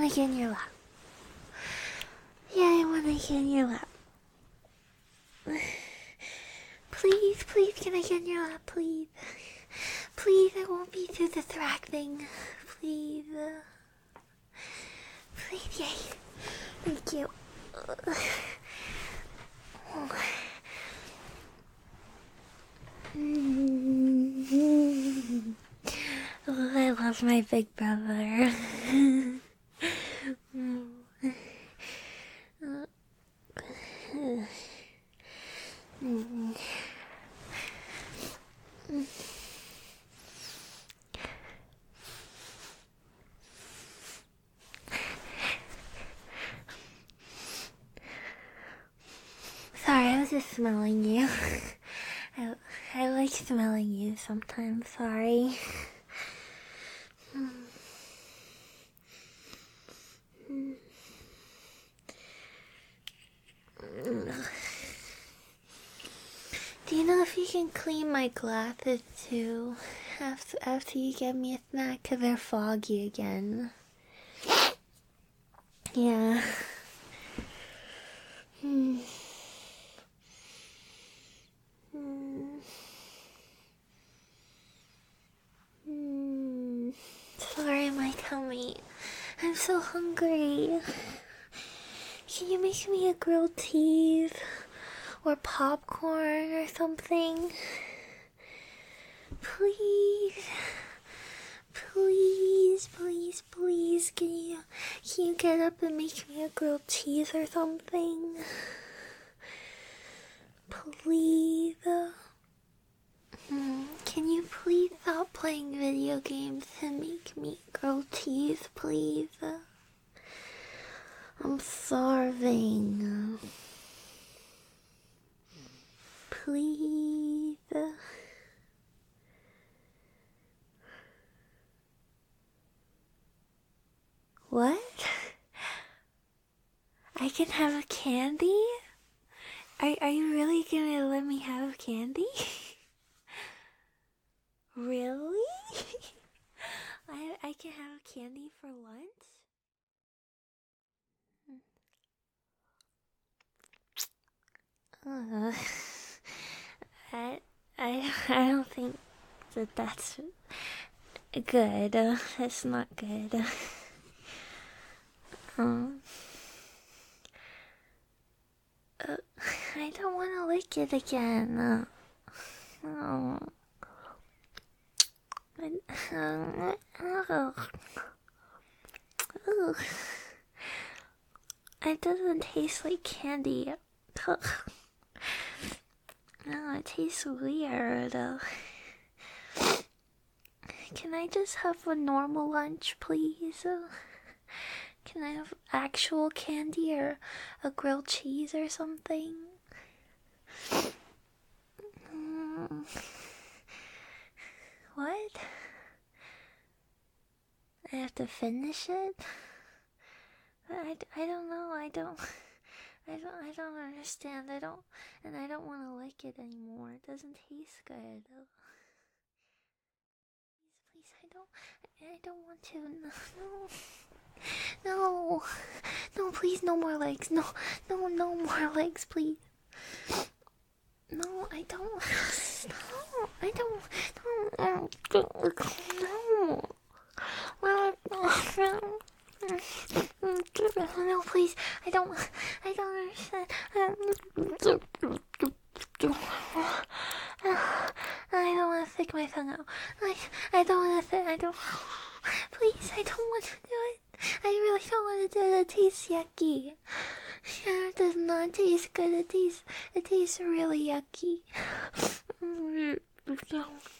wanna get in your lap. Yeah, I wanna get in your lap. Please, please, can I get in your lap, please? Please, I won't be through the thrack thing. Please. Please, yay. Thank you. Oh, I love my big brother. Sorry, I was just smelling you. I like smelling you sometimes, sorry. Do you know if you can clean my glasses too? After you give me a snack, 'cause they're foggy again. Yeah. Sorry, my tummy. I'm so hungry. Can you make me a grilled cheese? Or popcorn or something? Please. Please, please, please. Can you get up and make me a grilled cheese or something? Please. Can you please stop playing video games and make me grilled cheese, please? I'm starving. Please. What? I can have a candy? Are you really gonna let me have candy? Really? I can have candy for lunch? I don't think that's good. That's not good. I don't want to lick it again. Oh. It doesn't taste like candy. No, it tastes weird. Can I just have a normal lunch, please? Can I have actual candy or a grilled cheese or something? What? I have to finish it? I don't know. I don't understand. I don't want to like it anymore. It doesn't taste good. Please, I don't want to. No, please, no more legs. No more legs, please. No, I don't. No, I don't. No, please. I don't understand. I don't want to stick my tongue out. I don't want to. Please, I don't want to do it. I really don't want to do it. It tastes yucky. Yeah, it does not taste good. It tastes really yucky.